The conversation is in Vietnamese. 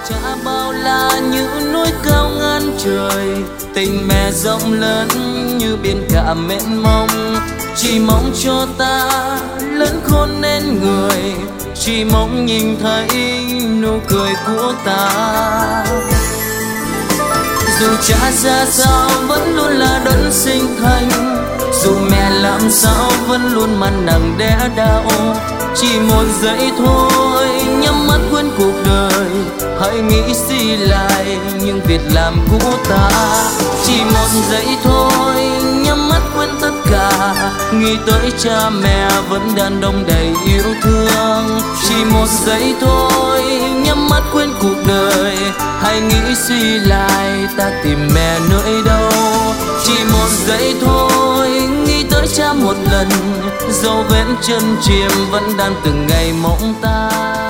Cha bao la như núi cao ngàn trời, tình mẹ rộng lớn như biển cả mênh mông. Chỉ mong cho ta lớn khôn nên người, chỉ mong nhìn thấy nụ cười của ta. Dù cha ra sao vẫn luôn là đấng sinh thành, dù mẹ làm sao vẫn luôn mang nặng đẻ đau. Chỉ một giây thôi nhắm mắt quên cuộc đời, hãy nghĩ suy lại những việc làm của ta. Chỉ một giây thôi nhắm mắt quên tất cả, nghĩ tới cha mẹ vẫn đàn đông đầy yêu thương. Chỉ một giây thôi nhắm mắt quên cuộc đời, hãy nghĩ suy lại ta tìm mẹ nơi đâu. Chỉ một giây thôi nghĩ tới cha một lần, dấu vết chân chim vẫn đang từng ngày mong ta.